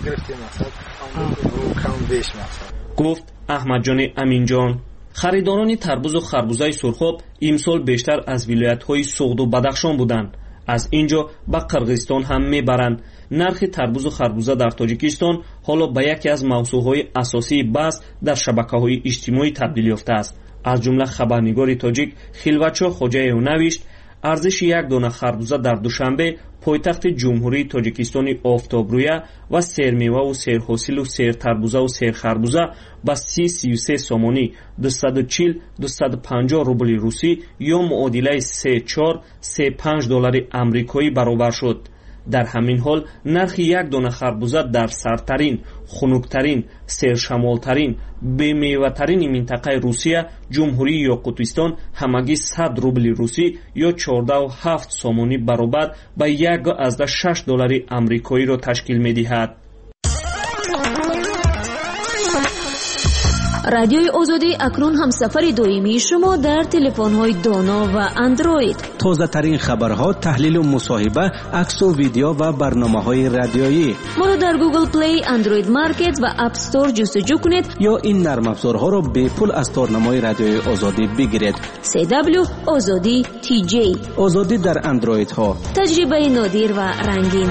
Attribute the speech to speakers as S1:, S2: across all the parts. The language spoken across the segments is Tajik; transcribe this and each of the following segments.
S1: گفت احمدجان امینجان. خریداران تربوز و خربوزه سرخاب امسال بیشتر از ولایت‌های سغد و بدخشان بودند. از اینجا به قرغیزستان هم میبرند. نرخ تربوز و خربوزه در تاجیکستان حالا به یکی از موضوعهای اساسی بحث در شبکه‌های اجتماعی تبدیل یافته است. از جمله خبرنگار تاجیک خلوتشاه خوجایو نوشت ارزش یک دانه خربوزه در دوشنبه پایتخت جمهوری تاجیکستان آفتابرویه و سرمیوه و سرحاصل و سر تربوزه و سر خربوزه با 33 سومانی 240-250 روبل روسی یا معادله 3.4-3.5 دلار آمریکایی برابر شد. در همین حال نرخ یک دانه خربوزه در سرترین، خنکترین، سرشمالترین، بیمیوه‌ترین منطقه روسیه جمهوری یاقوتستان همگی 100 روبل روسی یا 14.7 سومانی برابر به 1.6 دلار آمریکایی را تشکیل می‌دهد.
S2: رادیوی آزادی اکنون همسفر دائمی شما در تلفن‌های دانا و اندروید.
S3: تازه ترین خبرها، تحلیل و مصاحبه، عکس و ویدیو و برنامه‌های رادیویی.
S2: ما را در گوگل پلی، اندروید مارکت و اپ استور جستجو کنید
S3: یا این نرم افزارها را به پول از تارنمای رادیوی آزادی بگیرید.
S2: CW آزادی TJ.
S3: آزادی در اندروید ها.
S2: تجربه نادر و رنگین.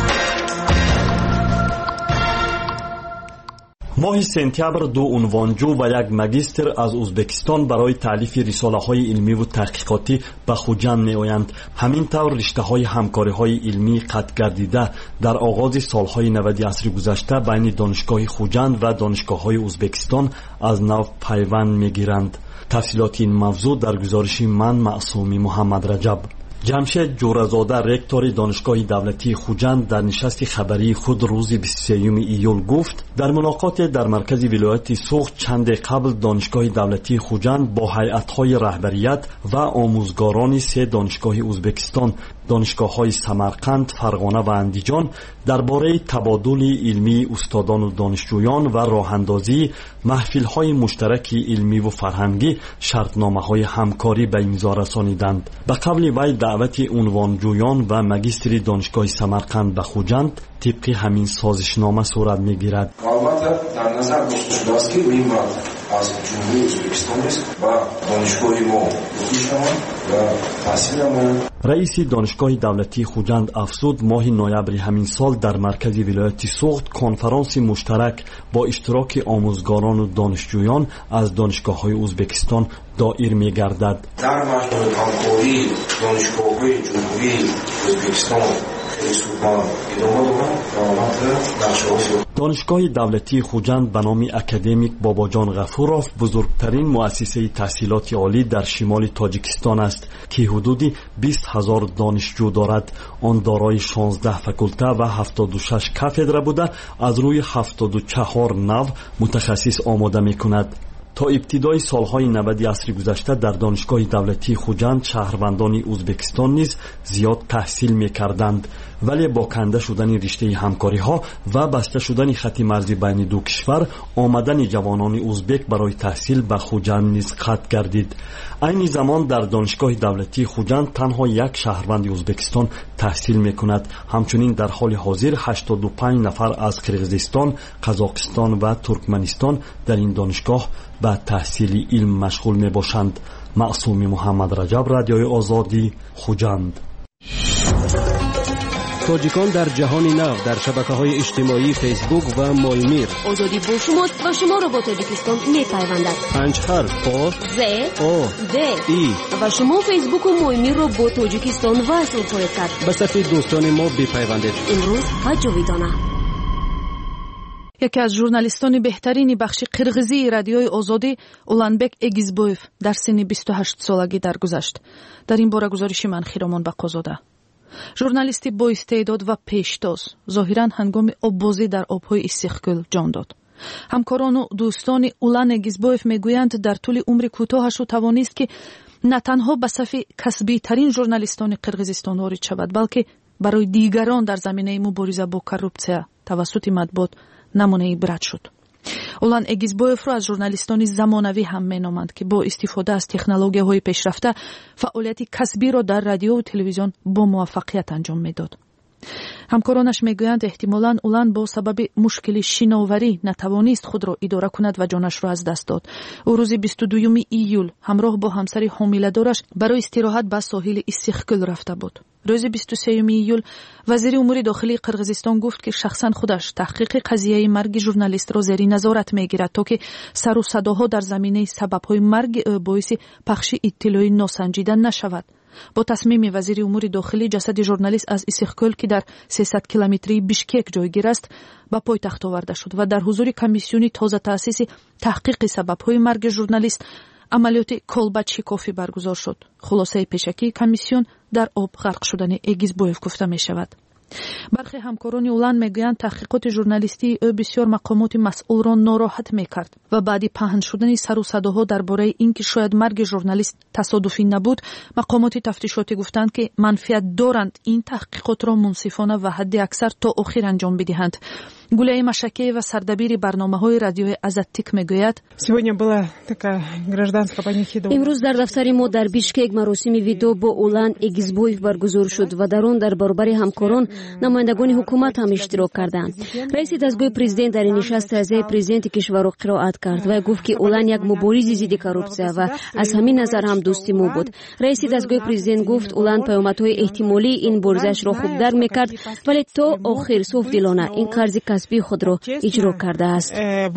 S4: ماه سپتامبر 2 عنوانجو و یک ماجستر از ازبکستان برای تالیف رساله‌های علمی و تحقیقاتی به خوجند می‌آیند. همین طور رشته‌های همکاری‌های علمی قطع گردیده در آغاز سال‌های 90 عصر گذشته بین دانشگاه خوجند و دانشگاه‌های ازبکستان از نو پیوند می‌گیرند. تفصیلات این موضوع در گزارش من معصومی محمد رجب. جمشید جورزاده رکتور دانشگاه دولتی خوجند در نشست خبری خود روز 23 ایول گفت در ملاقات در مرکز ولایت سوخت چند قبل دانشگاه دولتی خوجند با هیئت‌های رهبریت و آموزگاران سه دانشگاه ازبکستان، دانشگاه‌های سمرقند، فرغانه و اندیجان درباره تبادل علمی استادان و دانشجویان و راه‌اندازی محفل‌های مشترک علمی و فرهنگی شرطنامه‌های همکاری به امضا رسانیدند. به قبل وی دعوت عنوانجویان و ماجستری دانشگاه سمرقند به خوجند طبق همین سازشنامه صورت می‌گیرد.
S5: البته در نظر داشته شده است که می‌باید از جمهوری ازبکستان است و دانشگاه ما بخوشند و تحصیلمان.
S4: رئیس دانشگاه دولتی خوجند افزود ماه نوامبر همین سال در مرکز ولایت سوخت کنفرانس مشترک با اشتراک آموزگاران و دانشجویان از دانشگاه‌های ازبکستان دایر می‌گردد.
S5: در مجموعه همکاری دانشگاه‌های جمهوری ازبکستان
S4: دانشگاه دولتی خوجند به نام اکادمیک باباجان غفوروف بزرگترین مؤسسه تحصیلات عالی در شمال تاجیکستان است که حدود 20,000 دانشجو دارد. آن دارای 16 فاکولته و 76 کاتدرا بوده از روی 74 نو متخصص آماده می‌کند. تا ابتدای سالهای 90 عصر گذشته در دانشگاه دولتی خوجند شهروندان ازبکستان نیز زیاد تحصیل می‌کردند، ولی با کنده شدن رشته همکاری‌ها و بسته شدن خط مرزی بین دو کشور آمدن جوانان ازبک برای تحصیل به خوجند نیز قطع گردید. این زمان در دانشگاه دولتی خوجند تنها یک شهروند ازبکستان تحصیل می‌کند. همچنین در حال حاضر 85 نفر از قرغیزستان، قزاقستان و ترکمنستان در این دانشگاه به تحصیل علم مشغول میباشند. معصومی محمد رجب، رادیوی آزادی، خوجند.
S3: تاجیکان در جهان نو در شبکه‌های اجتماعی فیسبوک و مایمیر.
S2: آزادی با شماست و شما را با تاجیکستان می‌پیوندد.
S3: 5 حرف آ
S2: ز
S3: او
S2: د
S3: ای
S2: و شما فیسبوک و مایمیر را با تاجیکستان وصل خواهید کرد.
S3: به صفحه دوستان ما بپیوندید.
S2: امروز و جاویدانه.
S6: یکی از ژورنالیستان بهترین بخش قرغیزی رادیوی آزادی اولانبек эгизбоев در سن 28 سالگی درگذشت. در این باره گزارش من خیرامان بقازاده. ژورنالیستی با استعداد و پیشتاز ظاهرا هنگام آببازی در آبهای استخگل جان داد. همکاران و دوستان اولان эгизбоев میگویند در طول عمر کوتاهش او توانست که نه تنها به صف کسبی ترین ژورنالیستان قرغیزستان وارد شود، بلکه برای دیگران در زمینه مبارزه با کورپسیا توسط مطبوعات نمونه عبرت شد. اولان эгизбоев را از ژورنالیستان زمانوی هم مینامند که با استفاده از تکنولوژی‌های پیشرفته فعالیت کسبی را در رادیو و تلویزیون با موفقیت انجام میداد. ҳамкоронаш мегӯянд эҳтимолан улан бо сабаби мушкили шиноварӣ натавонист худро идора кунад ва ҷонашро аз даст дод. ӯ рӯзи 22 июл ҳамроҳ бо ҳамсари ҳомиладораш барои истироҳат ба соҳили Иссихкӯл рафта буд. рӯзи 23 июл вазири умури дохилии Қирғизистон гуфт ки шахсан худаш таҳқиқи қазияи марги журналистро зери назорат мегирад, то ки сару садоҳо дар заминаи сабабҳои марги ӯ боиси пахши иттилои носанҷида нашавад. бо тасмими вазири умури дохилӣ ҷасади журналист аз Иссихкӯл ки дар 300 километрии Бишкек ҷойгир аст ба пойтахт оварда шуд ва дар ҳузури комиссиони тоза таъсиси таҳқиқи сабабҳои марги журналист амалиёти колбачикофӣ баргузор шуд. хулосаи пешакии комиссион дар об ғарқ шудани Эгизбоев гуфта мешавад. бархе ҳамкорони улан мегӯянд таҳқиқоти журналистии ӯ бисёр мақомоти масъулро нороҳат мекард ва баъди паҳн шудани сару садоҳо дар бораи ин ки шояд марги журналист тасодуфӣ набуд, мақомоти тафтишотӣ гуфтанд ки манфиат доранд ин таҳқиқотро мунсифона ва ҳадди аксар то охир анҷом бидиҳанд. Гулияи Машакеева, сардабири барномаҳои радиои Азаттик мегӯяд:
S7: имрӯз дар дафтари мо дар Бишкек маросими видо бо Улан Эгизбоев баргузор шуд ва дар он дар баробари ҳамкорон намояндагони ҳукумат ҳам иштирок карданд. раиси дастгоҳи президент дар ин нишаст таъзияи президенти кишварро қироат кард. вай гуфт ки Улан як муборизи зидди коррупсия ва аз ҳамин назар ҳам дӯсти мо буд. раиси дастгоҳи президент гуфт Улан паёмадҳои эҳтимолии ин боризашро хуб дарк мекард, вале то охир софдилона ин қарзи касби худро иҷро кардааст.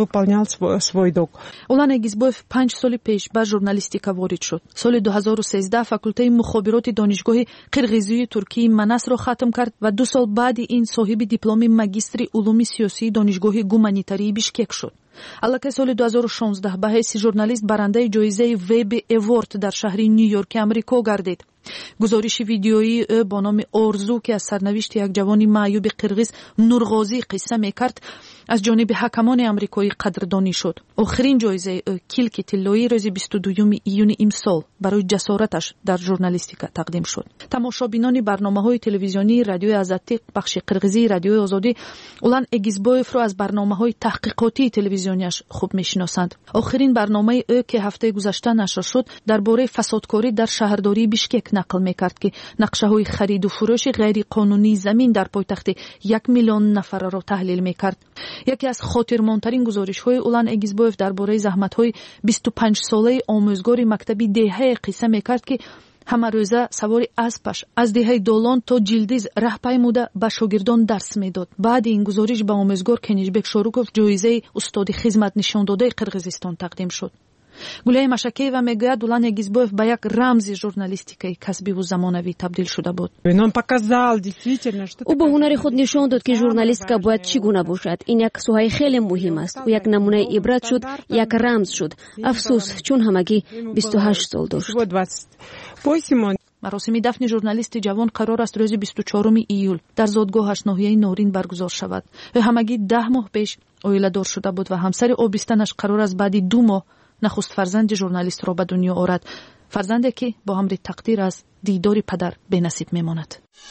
S6: Улан Эгизбоев 5 соли пеш ба журналистика ворид шуд. соли 2013 факултаи мухобироти донишгоҳи қирғизии Туркии Манасро хатм кард ва 2 сол баъди ин соҳиби дипломи магистри улуми сиёсии донишгоҳи гуманитарии Бишкек шуд. аллакай соли 2016 ба ҳайси журналист барандаи ҷоизаи Веби Эворд дар шаҳри Нью-Йорки Амрико гардид. гузориши видеоии ӯ бо номи Орзу ки аз сарнавишти як ҷавони маъюби қирғиз Нурғозӣ қисса мекард, аз ҷониби ҳакамони амрикоӣ қадрдонӣ шуд. охирин ҷоизаи ӯ Килки тиллоӣ рӯзи 22 июни имсол барои ҷасораташ дар журналистика тақдим шуд. тамошобинони барномаҳои телевизионии радиои Азаттик бахши қирғизии радиои Озодӣ Улан Эгизбоевро аз барномаҳои таҳқиқотии телевизионияш хуб мешиносанд. охирин барномаи ӯ ки ҳафтаи гузашта нашр шуд дар бораи фасодкорӣ дар шаҳрдории Бишкек нақл мекард ки нақшаҳои хариду фурӯши ғайриқонунии замин дар пойтахти 1 миллион нафараро таҳлил мекард. яке аз хотирмонтарин гузоришҳои Улан Эгизбоев дар бораи заҳматҳои 25-солаи омӯзгори мактаби деҳае қисса мекард ки ҳамарӯза савори аспаш аз деҳаи Долон то Ҷилдиз раҳ паймуда ба шогирдон дарс медод. баъди ин гузориш ба омӯзгор Кенижбек Шоруков ҷоизаи устоди хизматнишондодаи Қирғизистон тақдим шуд. Гулияи Машакеева мегӯяд Улан Эгизбоев ба як рамзи журналистикаи касбиву замонавӣ табдил шуда буд.
S7: ӯ бо ҳунари худ нишон дод ки журналистика бояд чӣ гуна бошад. ин як соҳаи хеле муҳим аст. ӯ як намунаи ибрат шуд, як рамз шуд. афсӯс, чун ҳамагӣ 28 сол дошт.
S6: маросими дафни журналисти ҷавон қарор аст рӯзи 24 июл дар зодгоҳаш ноҳияи Норин баргузор шавад. ӯ ҳамагӣ 10 моҳ пеш оиладор шуда буд ва ҳамсари обистанаш қарор аст баъди 2 моҳ нахуст фарзанди журналистро ба дунё орад. фарзанде ки бо амри тақдир аз дидори падар бенасиб мемонад.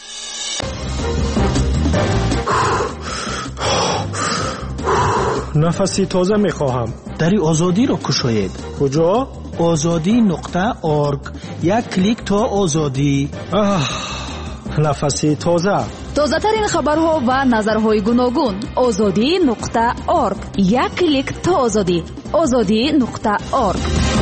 S8: нафаси тоза мехоҳам.
S3: дари озодиро кушоед.
S8: куҷо?
S3: ozodi.org. як клик то озодӣ.
S8: нафаси тоза.
S9: тозатарин хабарҳо ва назарҳои гуногун. ozodi.org. як клик то озодӣ. ozodi.org.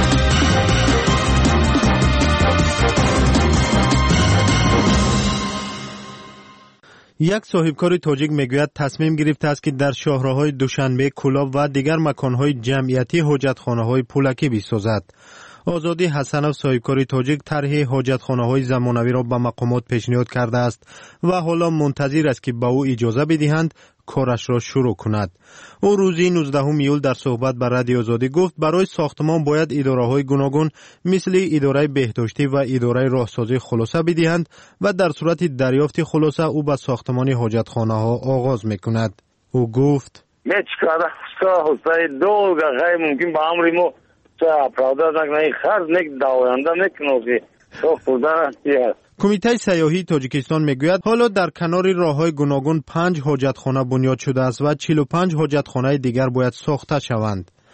S10: یک صاحبکار تاجیک میگوید تصمیم گرفته است که در شاهراهای دوشنبه، کلاب و دیگر مکانهای جمعیتی حاجتخانه‌های پولکی بسازد. آزادی حسنов صاحبکار تاجیک طرح حاجتخانه‌های زمانوی را به مقامات پیشنهاد کرده است و حالا منتظر است که به او اجازه بدهند کارش را شروع کند. او روزی 19 ایول در صحبت با رادیو آزادی گفت برای ساختمان باید اداره‌های گوناگون مثل اداره بهداشتی و اداره راهسازی خلاصه بدهند و در صورت دریافت خلاصه او به ساختمان حاجتخانه‌ها آغاز می‌کند. او گفت کمیته سیاحی تاجیکستان میگوید حالا در کنار راه‌های گوناگون 5 حاجتخانه بنیاد شده است و 45 حاجتخانه دیگر باید ساخته شوند.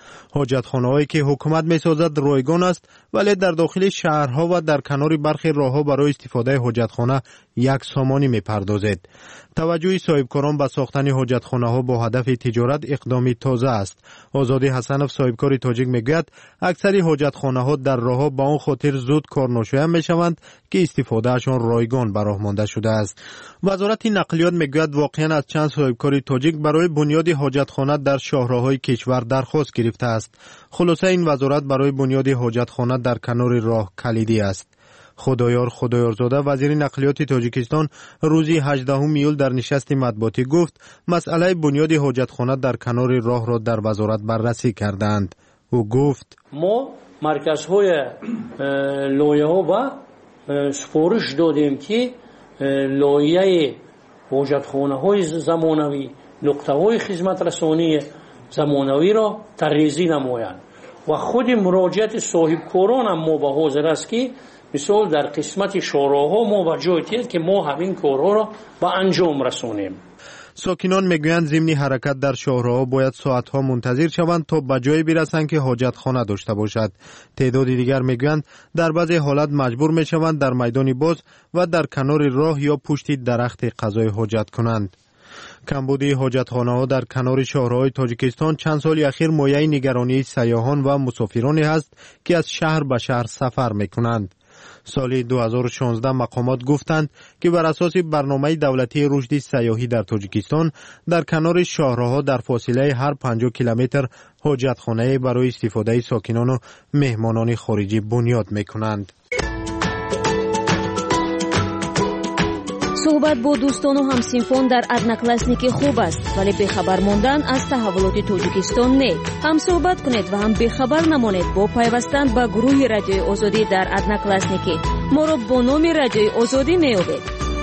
S10: حاجتخانه‌هایی که حکومت می‌سازد رایگان است، ولی در داخل شهرها و در کنار برخی راه‌ها برای استفاده حاجتخانه یک سامانی می‌پردازد. توجه صاحبکاران به ساختن حاجتخانه‌ها با هدف تجارت اقدامی تازه است. آزادی حسنов صاحبکار تاجیک میگوید اکثر حاجتخانه‌ها در راه‌ها به آن خاطر زود کارناشایان می‌شوند که استفادهشان رایگان به راه مانده شده است. وزارت نقلیات میگوید واقعاً از چند صاحبکار تاجیک برای بنیاد حاجتخانه در شاهراهای کشور درخواست گرفته است. خلاصه این وزارت برای بنیاد حاجتخانه در کنار راه کلیدی است. خدایارزاده وزیر نقلیات تاجیکستان روز 18 ایول در نشست مطبوعاتی گفت مسئله بنیاد حاجتخانه در کنار راه را در وزارت بررسی کردند. او گفت
S8: ما مرکزهای لایحه و سفارش دادیم که لایحه حاجتخانه‌های زمانوی، نقطه‌های خدمت رسانی زمانوی را طراحی نمایند و خود مراجعت صاحبکاران هم ما به حاضر است که مثال در قسمت شوراها ما به جای تید که ما همین کارها را به انجام رسانیم.
S10: ساکنان میگویند ضمن حرکت در شهرها باید ساعتها منتظر شوند تا به جایی برسند که حاجتخانه داشته باشد. تعداد دیگر میگویند در بعضی حالت مجبور میشوند در میدان باز و در کنار راه یا پشت درخت قضای حاجت کنند. کمبود حاجتخانه‌ها در کنار شهرهای تاجیکستان چند سال اخیر مایه نگرانی سیاحان و مسافرانی است که از شهر به شهر سفر میکنند. سال 2016 مقامات گفتند که بر اساس برنامه دولتی رشد سیاحی در تاجیکستان در کنار شهرها در فاصله هر 50 کیلومتر حاجتخانه برای استفاده ساکنان و مهمانان خارجی بنیاد میکنند.
S7: صحبت با دوستان و همسینفون در ادناکلاسنیک خوب است، ولی بخبر ماندن از تحولات تاجیکستان نه. هم صحبت کنید و هم بخبر نمانید با پیوستن به گروه رادیوی آزادی در ادناکلاسنیک. ما را با نام رادیوی آزادی میابید.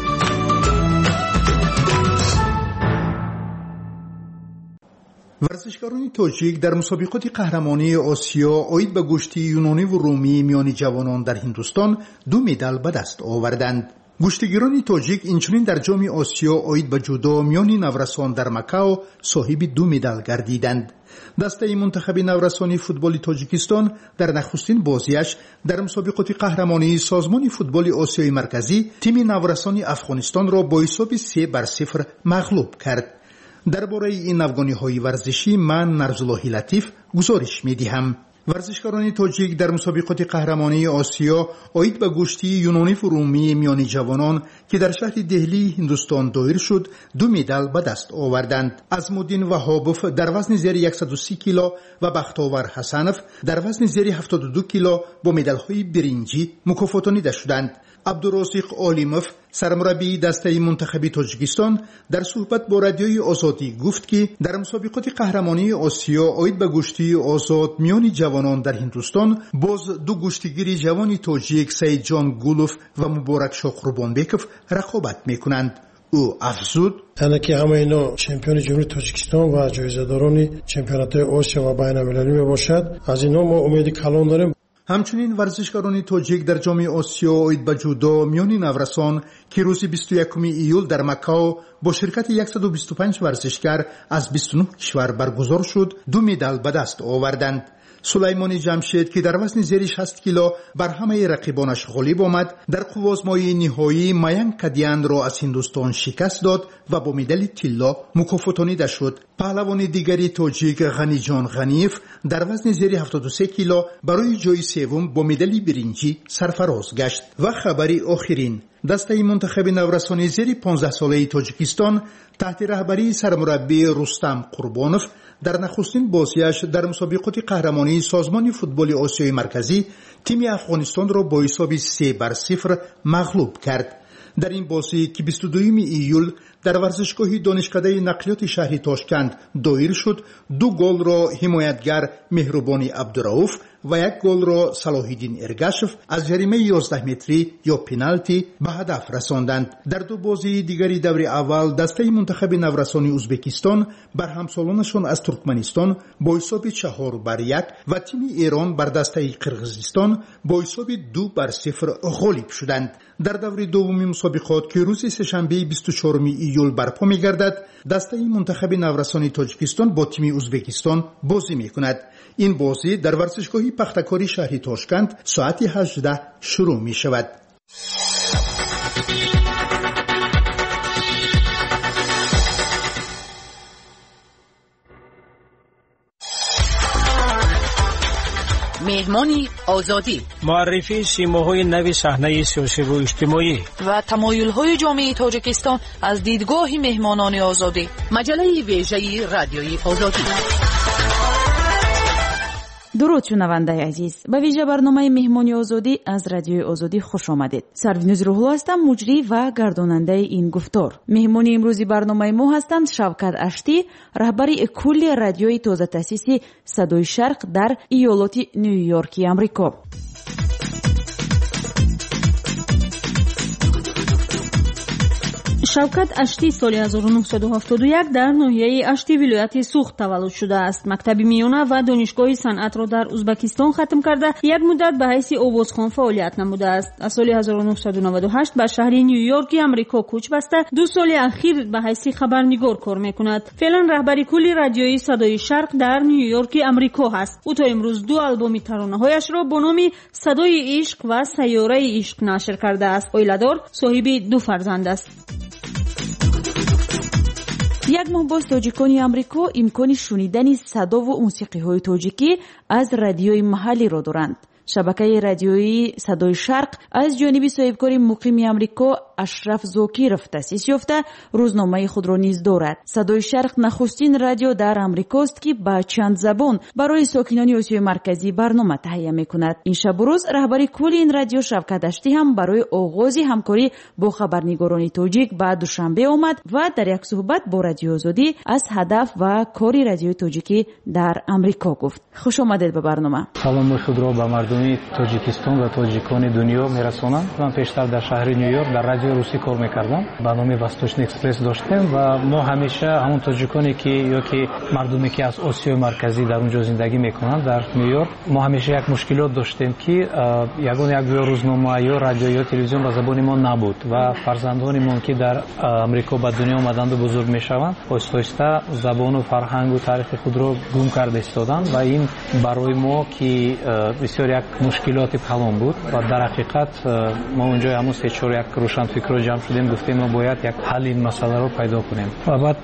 S11: ورزشکاران تاجیک در مسابقات قهرمانی آسیا عاید به گشتی یونانی و رومی میان جوانان در هندوستان 2 مدال به دست آوردند. گشتگیران تاجیک اینچنین در جام آسیا عاید به جودو میان نورسان در مکاو صاحب 2 مدال گردیدند. دسته منتخب نورسانی فوتبال تاجیکستان در نخستین بازیش در مسابقات قهرمانی سازمان فوتبال آسیای مرکزی تیم نورسانی افغانستان را با حساب 3-0 مغلوب کرد. درباره این افغانی‌های ورزشی من نرزالله لطیف گزارش می‌دهم. ورزشکاران تاجیک در مسابقات قهرمانی آسیا عاید به گشتی یونانی و رومی میان جوانان که در شهر دهلی هندوستان دایر شد 2 مدال به دست آوردند. عظمالدین وهابوف در وزن زیر 130 کیلو و بختاور حسنов در وزن زیر 72 کیلو با مدال‌های برنجی مکافاتانیده شدند. عبدالرازق عالموف سرمربی دسته منتخب تاجیکستان در صحبت با رادیوی آزادی گفت که در مسابقات قهرمانی آسیا عاید به گشتی آزاد میان جوانان در هندوستان باز 2 گشتیگیر جوان تاجیک سعید جان گولوف و مبارک شاه قربانبکوف رقابت میکنند. او افزود
S12: که همه اینا چمپیون جمهوری تاجیکستان و جایزه‌داران چمپیونات آسیا و بین‌المللی میباشد. از اینا ما امید کلان داریم.
S11: همچنین ورزشکاران تاجیک در جام آسیا عاید به جودو میان نورسان که روز 21 ایول در مکاو با شرکت 125 ورزشکار از 29 کشور برگزار شد 2 مدال به دست آوردند. سلیمانی جمشید که در وزن زیر 60 کیلو بر همه رقیبانش غالب آمد در قوازمای نهایی ماینک کدیان را از هندوستان شکست داد و با مدال طلا مکافاتانیده شد. پهلوان دیگری تاجیک غنی جان غنیف در وزن زیر 73 کیلو برای جای سوم با مدال برنجی سرفراز گشت. و خبری آخرین دسته منتخب نورسانی زیر 15 ساله تاجیکستان تحت رهبری سرمربی رستم قربانوف در نخستین بازیش در مسابقات قهرمانی سازمان فوتبال آسیای مرکزی تیم افغانستان را با حساب 3-0 مغلوب کرد. در این بازی که 22 ایول در ورزشگاه دانشکده نقلیات شهر تاشکند دایر شد 2 گل را حمایتگر مهربانی عبدالرؤوف و 1 گل را صلاح الدین ارگشف از جریمه 11 متری یا پنالتی به هدف رساندند. در 2 بازی دیگری دور اول دسته منتخب نورسانی ازبکستان بر همسالانشان از ترکمنستان با حساب 4-1 و تیم ایران بر دسته قرقیزستان با حساب 2-0 غالب شدند. در دور دوم مسابقات که روز سه‌شنبه 24 ایول ایول برپا می‌گردد، دسته منتخب نورسان تاجیکستان با تیم ازبکستان بازی می‌کند. این بازی در ورزشگاه پختکاری شهر تاشکند ساعت 18 شروع می‌شود.
S13: مهمانی آزادی،
S14: معرفی سیماهای نو صحنه سیاسی و اجتماعی
S6: و تمایل‌های جامعه تاجیکستان از دیدگاه مهمانان آزادی.
S13: مجله ویژه رادیوی آزادی.
S15: درود شنونده عزیز، به ویژه برنامه مهمانی آزادی از رادیوی آزادی خوش آمدید. سروینوز روحلو هستم، مجری و گرداننده این گفتار. مهمانی امروزی برنامه ما هستند شوکت اشتی، رهبری کل رادیوی تازه تأسیسی صدای شرق در ایالات نیویورکی آمریکا.
S7: шавкат ашти соли 1971 дар ноҳияи ашти вилояти суғд таваллуд шудааст. мактаби миёна ва донишгоҳи санъатро дар узбекистон хатм карда як муддат ба ҳайси овозхон фаъолият намудааст. аз соли 1998 ба шаҳри нью-йорки амрико кӯч баста 2 соли ахир ба ҳайси хабарнигор кор мекунад. феълан раҳбари кулли радиои садои шарқ дар нью-йорки амрико ҳаст. ӯ то имрӯз 2 албоми таронаҳояшро бо номи садои ишқ ва сайёраи ишқ нашр кардааст. оиладор, соҳиби 2 фарзанд аст.
S15: یک ماه باز تاجیکانی آمریکا امکان شنیدن صدا و موسیقی‌های تاجیکی از رادیوی محلی را دارند. شبکه رادیویی صدای شرق از جانب صاحبکار مقیم آمریکا اشرف زاکیروف تأسیس یافته روزنامه خود را نیز دارد. صدای شرق نخستین رادیو در آمریکاست که با چند زبان برای ساکنان آسیای مرکزی برنامه تهیه می‌کند. این شب و روز رهبری کل این رادیو شوکت اشتی هم برای آغاز همکاری با خبرنگاران تاجیک به دوشنبه آمد و در یک صحبت با رادیو آزادی از هدف و کاری رادیو تاجیکی در آمریکا گفت. خوش آمدید به برنامه.
S16: سلام خود را به مردم تاجیکستان و تاجیکان دنیا میرسانم. من پیشتر در شهر نیویورک در رادیو روسی کار میکردم. برنامه واستوچنی اکسپرس داشتیم و ما همیشه همون تاجیکانی که یا که مردمی که از آسیای مرکزی در اونجا زندگی میکنند در نیویورک، ما همیشه یک مشکلات داشتیم که یک روزنامه یا رادیو یا تلویزیون به زبان ما نبود و فرزندانمون که در آمریکا به دنیا آمدند و بزرگ میشوند آهسته زبان و فرهنگ و تاریخ خود را گم کرده ایستادند و این برای ما که بسیار یک مشکلات کلان بود و در حقیقت ما اونجا همون 3-4 یک روشنفکر جمع شدیم، گفتیم ما باید یک حل این مسئله رو پیدا کنیم. و بعد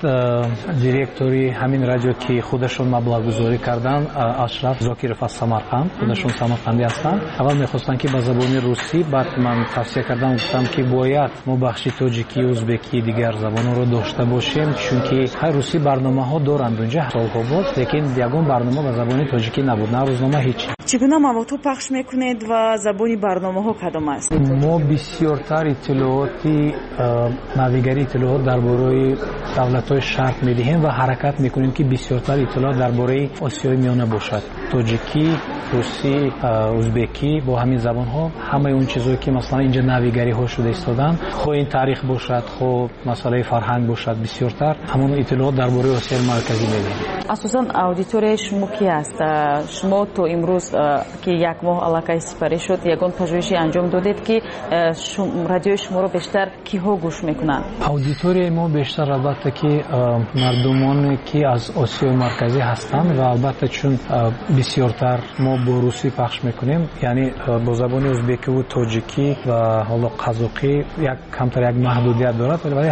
S16: دیرکتوری همین رادیو که خودشون مبلغ گذاری کردن اشرف زاکیروف از سمرقند، خودشون سمرقندی هستند، اول میخواستن که به زبان روسی، بعد من توصیه کردم گفتم که باید ما بخش تاجیکی ازبکی دیگر زبان رو داشته باشیم، چون که هر روسی برنامه ها دارند اونجا سالها بود، لیکن یگان برنامه به زبان تاجیکی نبود، نه روزنامه هیچ.
S15: چگونه موضوع پخش میکنید و زبان برنامه ها کدام است؟
S16: ما بسیارتر اطلاعاتی نویگری اطلاعات درباره دولت‌های شرق میدهیم و حرکت میکنیم که بسیارتر اطلاعات درباره آسیای میانه باشد. تاجیکی، روسی، ازبکی با همین زبان ها همه اون چیزایی که مثلا اینجا نویگری ها شده ایستادن، خو این تاریخ باشد، خو مسئله فرهنگ باشد، بسیارتر همون اطلاعات درباره آسیای مرکزی میدهیم.
S15: اساساً اودیتور شما کی است؟ شما تو امروز که یک ماه علاقه سپری شد یگان پژوهشی انجام دادید که رادیو شما رو بیشتر کیها گوش میکنن؟
S16: اودیتور ما بیشتر البته که مردمان که از آسیای مرکزی هستند و البته چون بسیارتر ما با روسی پخش میکنیم، یعنی با زبان ازبکی و تاجیکی و حالا قزاقی یک کمتر یک محدودیت دارد، ولی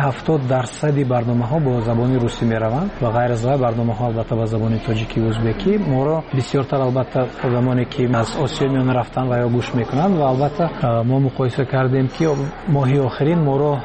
S16: 70% برنامه ها با زبان روسی میروند و غیر از برنامه ها البته با زبان تاجیکی و ازبکی. ما را بسیارتر البته زمانی که از آسیا میان رفتن و یا گوش میکنند و البته ما مقایسه کردیم که ماهی آخرین ما را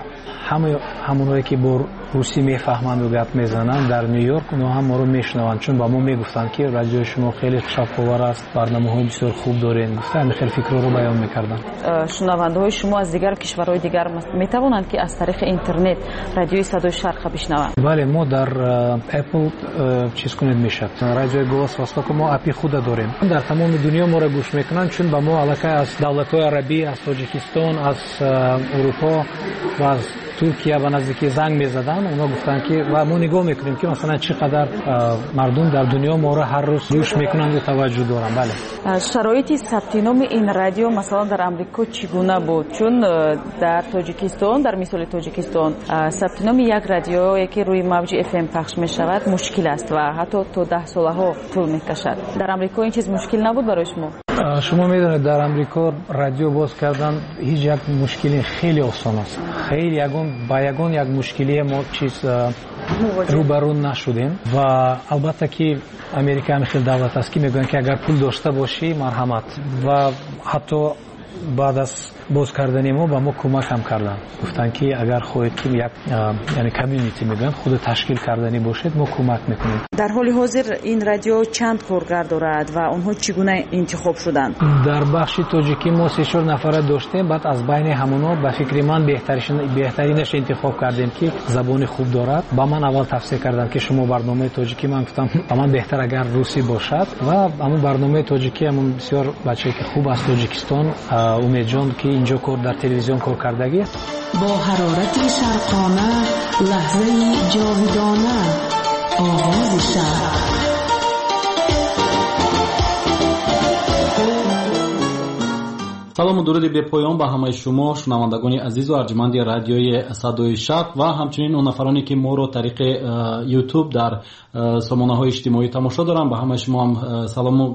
S16: همونایی که با روسی میفهمند و گپ میزنند در نیویورک اونا هم ما رو میشنوند، چون با ما میگفتند که رادیو شما خیلی شفاور است، برنامه‌های بسیار خوب دارین، مثلا خیلی فکر رو بیان میکردن.
S15: شنونده‌های شما از دیگر کشورهای دیگر میتوانند که از طریق اینترنت رادیوی صدای شرق بشنوند؟
S16: بله، ما در اپل چیز کنید میشد، رادیو گوس واستاک ما اپی خود داریم، در تمام دنیا ما رو گوش میکنند، چون با ما علاقه از دولت‌های عربی، از تاجیکستان، از اروپا و از ترکیه به نزدیکی زنگ میزدن، اونا گفتن که و ما نگاه میکنیم که مثلا چقدر مردم در دنیا ما رو هر روز گوش میکنند و توجه دارن. بله.
S15: شرایط ثبت نام این رادیو مثلا در آمریکا چگونه بود؟ چون در تاجیکستان، در مثال تاجیکستان ثبت نام یک رادیویی که روی موج FM پخش میشود مشکل است و حتی تا 10 سالها طول میکشد. در آمریکا این چیز مشکل نبود برای شما؟
S16: شما میدونید در آمریکا رادیو باز کردن هیچ یک مشکلی خیلی آسان است. خیلی یک مشکلی ما چیز روبرو نشدیم و البته که امریکا هم خیلی دولت است که میگن که اگر پول داشته باشی مرحمت، و حتی بعد از باز کردن ما با ما کمک هم کردن، گفتن که اگر خودت که یک یعنی کمیونیتی میگن خود تشکیل کردنی باشید ما کمک میکنیم.
S15: در حال حاضر این رادیو چند کارگر دارد و اونها چگونه انتخاب شدند؟
S16: در بخش تاجیکی ما 3-4 نفر داشتیم، بعد از بین همونا به فکر من بهترینش انتخاب کردیم که زبان خوب دارد. با من اول توصیه کردم که شما برنامه تاجیکی، من گفتم من بهتر اگر روسی باشد و همون برنامه تاجیکی همون بسیار بچه‌ای که خوب از تاجیکستان امید جان که اینجا کار در تلویزیون کار کردگی
S17: با حرارت شرقانه لحظه جاودانه آغاز شب.
S18: سلام و درود به پایان به همه شما شنوندگان عزیز و ارجمند رادیوی صدای شرق و همچنین اون نفرانی که ما رو طریق یوتیوب در سامانه‌های اجتماعی تماشا دارن، به همه شما هم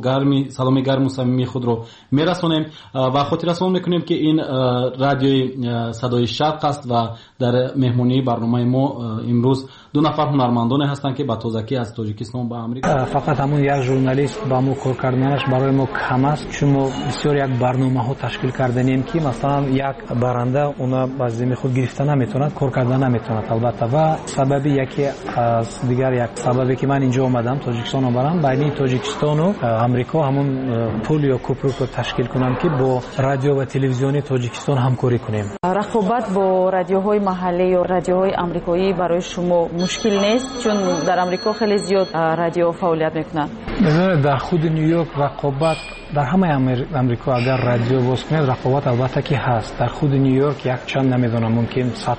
S18: سلام گرم و صمیمی خود رو میرسونیم و خاطررسانی میکنیم که این رادیوی صدای شرق است و در مهمانی برنامه ما امروز 2 نفر هنرمندان هستند که با تازگی از تاجیکستان به آمریکا.
S16: فقط همون یک ژورنالیست با ما کار کردنش برای ما کم است، چون ما بسیار یک برنامه‌ها تشکیل کردنیم که مثلا یک برنده اونا بازی خود گرفته نمیتونه، کار کردن نمیتونه البته. و سبب یکی از دیگر یک سببی که من اینجا اومدم تاجیکستان اومدم بین تاجیکستان و آمریکا همون پول یا کوپر رو تشکیل کنم که با رادیو و تلویزیونی تاجیکستان همکاری کنیم.
S15: رقابت با رادیوهای محلی یا رادیوهای آمریکایی برای شما مشکل نیست؟ چون در آمریکا خیلی زیاد رادیو فعالیت میکنن.
S16: در خود نیویورک رقابت در همه آمریکا اگر رادیو باز کنید رقابت البته که هست. در خود نیویورک یک چند نمیدونم ممکن 100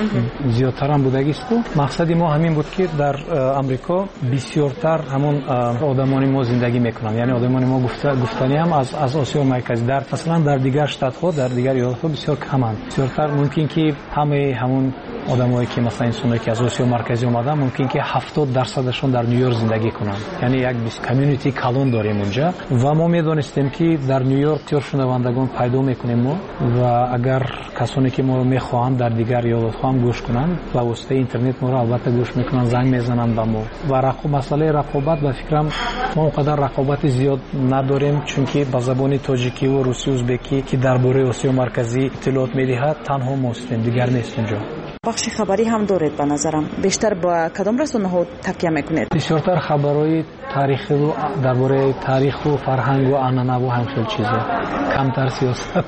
S16: زیادتر هم بودگی است. مقصد ما همین بود که در آمریکا بسیارتر همون آدمانی ما زندگی میکنن، یعنی آدمانی ما گفتنی هم از آسیا مرکزی. در مثلا در دیگر شتات ها در دیگر ایالت ها بسیار کمند. بسیارتر ممکن که همون آدمایی که مثلا انسانایی که از آسیا مرکزی اومدن ممکن که 70% در نیویورک زندگی کنند، یعنی یک کمیونیتی کلان داریم اونجا و ما میدونستیم که در نیویورک بسیار شنوندگان پیدا میکنیم ما و اگر کسانی که ما رو میخواهند در دیگر ایالت ها هم گوش کنند با واسطه اینترنت ما رو البته گوش میکنن، زنگ میزنند به ما. و مسئله رقابت به فکرم ما اونقدر رقابت زیاد نداریم، چون که با زبان تاجیکی و روسی ازبکی که درباره آسیا مرکزی اطلاعات میدهد تنها ما هستیم، دیگر نیست اینجا.
S15: بخش خبری هم دارید به نظرم. بیشتر با کدام رسانه‌ها تکیه میکنید؟
S16: بسیارتر خبرهای تاریخی و درباره تاریخ و فرهنگ و عنعنه و هم خیلی چیزا، کمتر سیاست.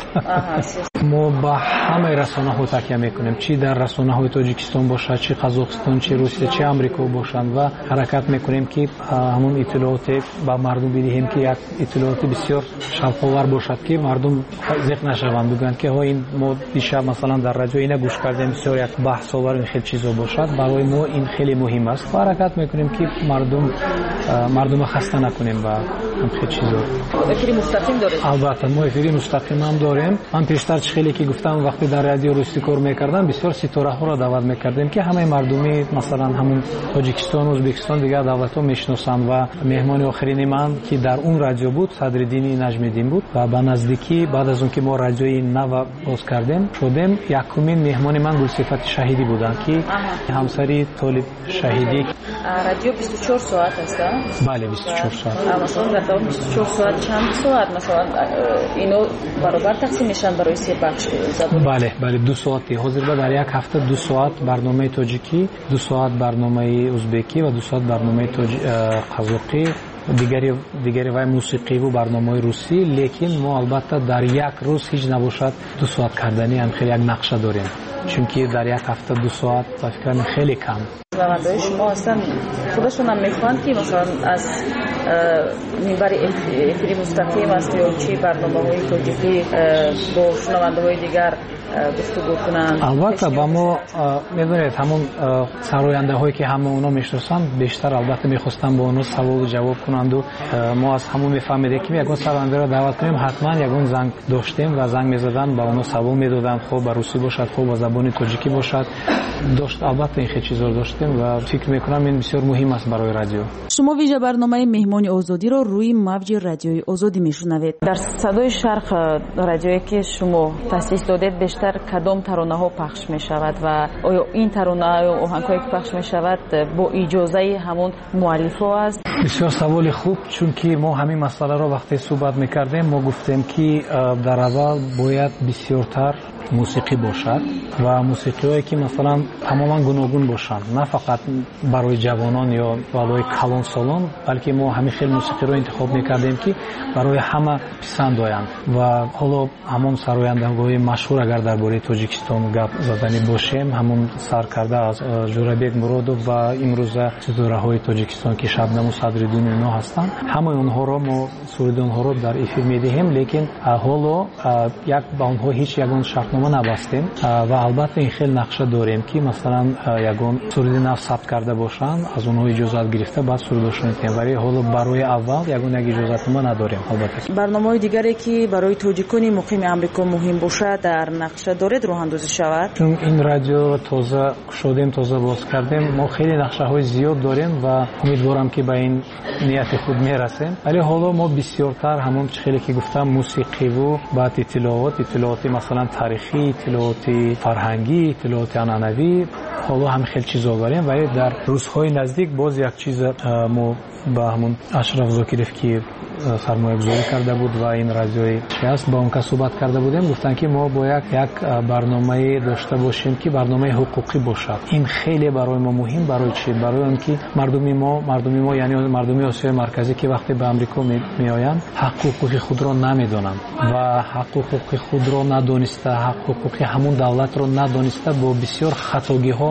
S16: ما با همه رسانه‌ها تکیه میکنیم، چی در رسانه‌های تاجیکستان باشه، چی قزاقستان، چی روسیه، چی آمریکا باشند و حرکت میکنیم که همون اطلاعات با مردم بدهیم که یک اطلاعات بسیار شفاور باشد که مردم ذهن نشوند بگن که ها این ما دیشب مثلا در رادیو اینا گوش کردیم، بسیار یک بحث آور این خیلی چیزا باشد. برای ما این خیلی مهم است. حرکت میکنیم که مردم خسته نکنیم و هم خیلی چیزا.
S15: افری مستقیم دارید؟
S16: البته ما افری مستقیم هم داریم. من پیشتر خیلی که گفتم وقتی در رادیو روسی کار میکردم بسیار ستاره ها را دعوت میکردیم که همه مردمی مثلا همون تاجیکستان و ازبکستان دیگر دعوت ها میشناسند و مهمان آخرین من که در اون رادیو بود صدرالدین نجمیدین بود و به نزدیکی بعد از اون که ما رادیوی نو باز کردیم شدیم یکمین مهمان من گلصفت شهیدی بودن که همسری طالب شهیدی.
S15: رادیو 24 ساعت است؟
S16: بله 24 ساعت.
S15: مثلا در 24 ساعت چند ساعت مثلا اینو برابر تقسیم میشن برای سه بخش زبان؟
S16: بله 2 ساعتی. حاضر در یک هفته 2 ساعت برنامه تاجیکی، 2 ساعت برنامه ازبکی و 2 ساعت برنامه قزاقی، دیگری و موسیقی و برنامه روسی. لیکن ما البته در یک روز هیچ نباشد 2 ساعت کردنی هم خیلی یک نقشه داریم، چون که در یک هفته 2 ساعت به فکر من خیلی کم.
S15: شنونده‌های شما هستن خودشون هم میخوان که مثلا از минбари эфири мустақим аст ё чӣ барномаҳои тоҷикӣ бо шунавандаҳои дигар гуфтугӯ кунанд?
S16: албатта ба мо мебинед ҳамон сарояндаҳое ки ҳама оно мешиносанд бештар албатта мехостанд бо оно саволу ҷавоб кунанду мо аз ҳамон мефаҳмедем ки ягон сарояндаро даъват кунем ҳатман ягон занг доштем ва занг мезаданд ба оно савол медоданд хоб ба русӣ бошад хоб ба забони тоҷикӣ бошад дошт албатта ин хел чизро доштем ва фикр мекунам ин бисёр муҳим аст барои радио.
S15: шумо вижа барномаи меҳмони озодиро рӯи мавҷи радиои озодӣ мешунавед. дар садои шарқ радиое ки шумо таъсис додед бештар кадом таронаҳо пахш мешавад ва оё ин таронаҳо оҳангҳое ки пахш мешавад бо иҷозаи ҳамон муаллифҳо аст?
S16: бисёр саволи хуб, чунки мо ҳамин масъаларо вақте суҳбат мекардем мо гуфтем ки дар аввал бояд бисёртар мусиқӣ бошад ва мусиқиҳое ки масалан тамоман гуногун бошанд, на фақат барои ҷавонон ё барои калонсолон, балки мо ҳамин хел мусиқиро интихоб мекардем ки барои ҳама писанд оянд. ва ҳоло ҳамон сарояндаҳои машҳур агар дар бораи тоҷикистон гап заданӣ бошем, ҳамон саркарда аз ҷӯрабек муродов ва имрӯза ситораҳои тоҷикистон ки шабнаму садриддин ино ҳастанд, ҳамаи онҳоро мо суруди онҳоро дар эфир медиҳем, лекин ҳоло як ба онҳо ҳеҷ ягон шартнома набастем ва албатта ин хел нақша дорем ки масалан ягон суруди нав сабт карда бошанд, аз онҳо иҷозат гирифта баъд сурудошон диҳем, вале ҳоло барои аввал ягон як иҷозатнома надорем. Албатта
S15: барномаҳои дигаре ки барои тоҷикони муқими амрико муҳим бошад дар нақша доред роҳандозӣ шавад?
S16: чун ин радио тоза кушодем, тоза боз кардем, мо хеле нақшаҳои зиёд дорем ва умедворам ки ба ин нияти худ мерасем, вале ҳоло мо бисёртар ҳамон чӣ хеле ки гуфтам мусиқиву баъд иттилооти масалан тарихӣ, иттилооти фарҳангӣ, иттилооти анъанавӣ, ҳоло ҳамин хел чизо дорем, вале дар рӯзҳои наздик боз як чиз мо ба ҳамон Ашраф Зокиров ки сармоягузорӣ карда буд ва ин радиои шаст ба он кас суҳбат карда будем, гуфтанд ки мо бояд як барномае дошта бошем ки барномаи ҳуқуқӣ бошад. ин хеле барои мо муҳим. Барои чӣ? Барои он ки мардуми мо яъне мардуми Осиёи марказӣ ки вақте ба Амрико меоянд ҳаққу ҳуқуқи худро намедонанд ва ҳаққу ҳуқуқи худро надониста, ҳаққу ҳуқуқи ҳамон давлатро надониста бо бисёр хатогиҳо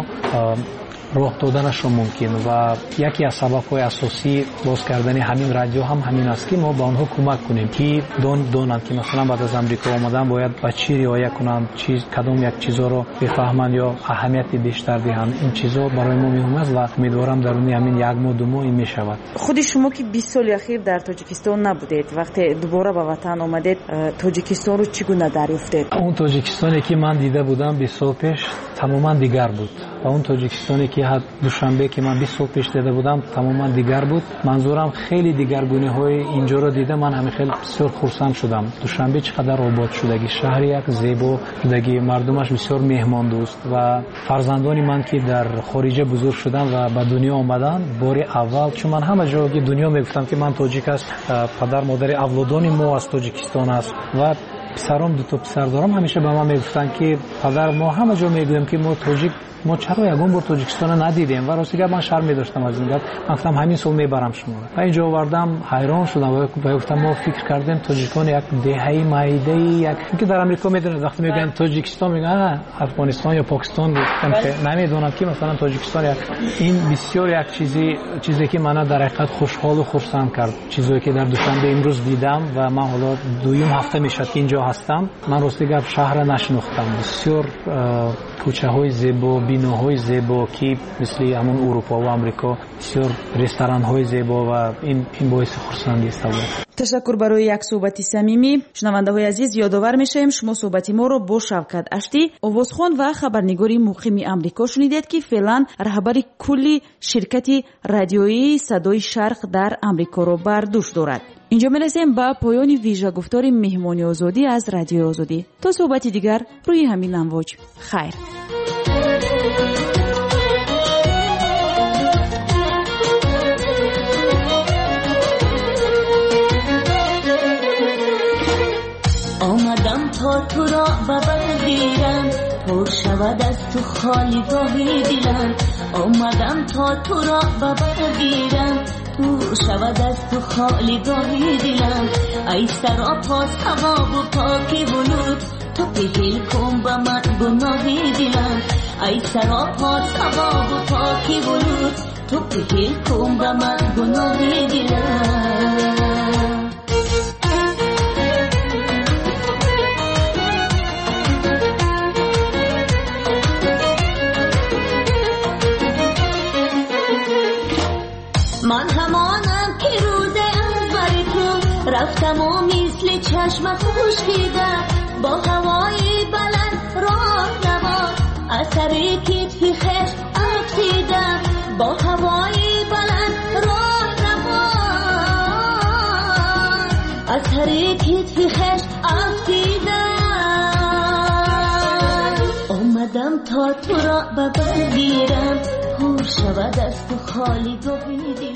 S16: роҳ доданашон мумкин ва яке аз сабабҳои асосии боз кардани ҳамин радио ҳам ҳамин аст ки мо ба онҳо кӯмак кунем ки донанд ки масалан баъд аз Амрико омадан бояд ба чӣ риоя кунанд, кадом як чизоро бифаҳманд ё аҳамияти бештар диҳанд. ин чизо барои мо муҳим аст ва умедворам даруни ҳамин як моҳ ду моҳ ин мешавад.
S15: худи шумо ки 20 соли ахир дар тоҷикистон набудед, вақте дубора ба ватан омадед, тоҷикистонро чӣ гуна дарёфтед?
S16: он тоҷикистоне ки ман дида будам 20 сол пеш тамоман дигар буд ва он тоҷикистоне ки душанбе ки ман 20 сол пеш дида будам тамоман дигар буд. манзурам хеле дигаргуниҳои инҷоро дида ман ҳамин хел бисёр хурсанд шудам. душанбе чӣ қадар обод шудагӣ, шаҳри як зебо шудагӣ, мардумаш бисёр меҳмондӯст ва фарзандони ман ки дар хориҷа бузург шуданд ва ба дунё омаданд бори аввал, чун ман ҳама ҷоги дунё мегуфтам ки ман тоҷик аст, падар модари авлодони мо аз тоҷикистон аст ва писаром дуто писар дорам, ҳамеша ба ман мегуфтанд ки падар мо ҳама ҷо мегӯем ки мо тоҷик, мо чаро ягон бор тоҷикистонро надидем ва ростига ман шарм медоштам аз ин гап. ман гуфтам ҳамин сол мебарам шуморо ва инҷо овардам, ҳайрон шудам ва гуфтам мо фикр кардем тоҷикон як деҳаи маҳидаи як, чунки дар Амрико медонед вақте мегӯянд тоҷикистон мегӯянд Афғонистон ё Покистон, намедонам ки масалан тоҷикистон як, ин бисёр як чизе ки мана дар ҳақиқат хушҳолу хурсанд кард. чизое ки дар Душанбе имрӯз дидам ва ман ҳоло дуюм ҳафта мешад ки инҷо ҳастам, ман ростига гап шаҳра нашинохтам. бисёр кӯчаҳои зебо, биноҳои зебо ки мисли ҳамон Урупо ва Амрико, бисёр ресторанҳои зебо ва ин боиси хурсандӣ аст.
S15: ташаккур барои як суҳбати самимӣ. шунавандаҳои азиз, ёдовар мешавем шумо суҳбати моро бо Шавкат Аштӣ, овозхон ва хабарнигори муқими Амрико шунидед ки феълан раҳбари кулли ширкати радиоии Садои Шарқ дар Амрикоро бар дӯш дорад. инҷо мерасем ба поёни вижагуфтори меҳмони озодӣ аз радиои озодӣ. то суҳбати дигар рӯи ҳамин амвоҷ. хайр.
S19: آمدم تا تو را ببرگیرم، پر شود از تو خالی گاهی دلم. آمدم تا تو را ببرگیرم، پر شود از تو خالی گاهی دلم. ای سراپا ثواب و پاکی ولود، تو بهل کن به من گناهی دلم. ای سراپا ثواب و پاکی ولود، تو بهل کن به من گناهی دلم. منم که روزه از بر تو رفتم و مثل چشم خشکیدم با هوای بلند راه نما از سر کتف خش افتیدم با هوای بلند راه نما از سر کتف خش افتیدم آمدم تا تو را ببر گیرم پر شود از تو خالی گاهی